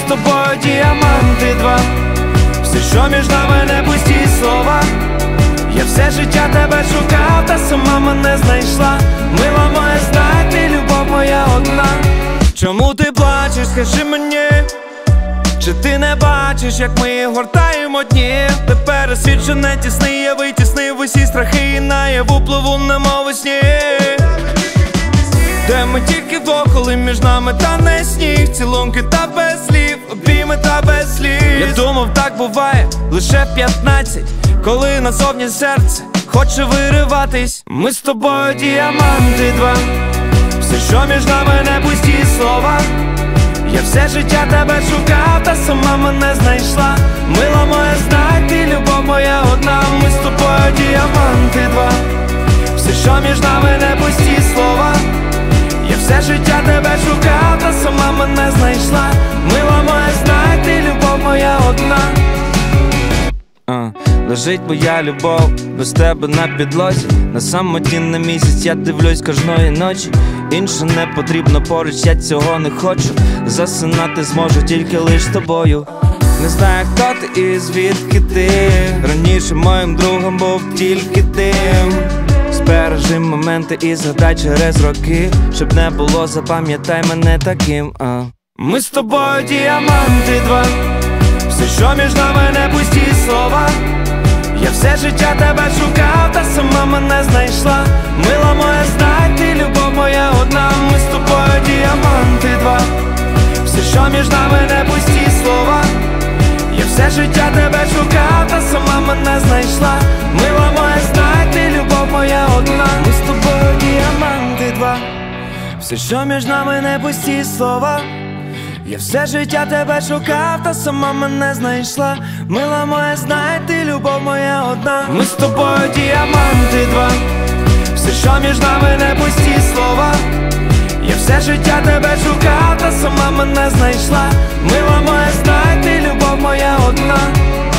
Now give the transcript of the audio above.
тобою діаманти два. Все, що між нами, не пусті слова. Я все життя тебе шукав, та сама мене знайшла. Мила моя, знай, ти любов моя одна. Чому ти плачеш, скажи мені? Чи ти не бачиш, як ми гортаємо дні? Тепер світ, не тісний, я витіснив усі страхи і наяву пливу, немов у сні. Де ми тільки вдвох, коли між нами тане сніг. Цілунки та без слів, обійми та без сліз. Я думав, так буває лише в 15, коли назовні серце хоче вириватись. Ми з тобою діаманти два. Все, що між нами, не пусті слова. Я все життя тебе шукав, та сама мене знайшла. Мила моя, знай, ти любов моя одна. Ми з тобою діаманти два. Все, що між нами, не пусті слова. Я все життя тебе шукав, та сама мене знайшла. Мила моя, знай, ти любов моя одна. Лежить моя любов без тебе на підлозі. На самоті на місяць я дивлюсь кожної ночі. Інше не потрібно поруч, я цього не хочу. Засинати зможу тільки лиш з тобою. Не знаю, хто ти і звідки ти. Раніше моїм другом був тільки ти. Збережи моменти і згадай через роки. Щоб не було, запам'ятай мене таким. Ми з тобою діаманти два. Все, що між нами, не пусті слова. Я все життя тебе шукав, та сама мене знайшла. Мила моя, знай, ти любов моя одна. Ми з тобою діаманти два. Все, що між нами, не пусті слова. Я все життя тебе шукав, та сама мене знайшла. Мила моя, знай, ти любов моя одна. Ми з тобою діаманти два. Все, що між нами, не пусті слова. Я все життя тебе шукав, та сама мене знайшла. Мила моя, знай, ти любов моя одна. Ми з тобою діаманти два. Все, що між нами, не пусті слова. Я все життя тебе шукав, та сама мене знайшла. Мила моя, знай, ти любов моя одна.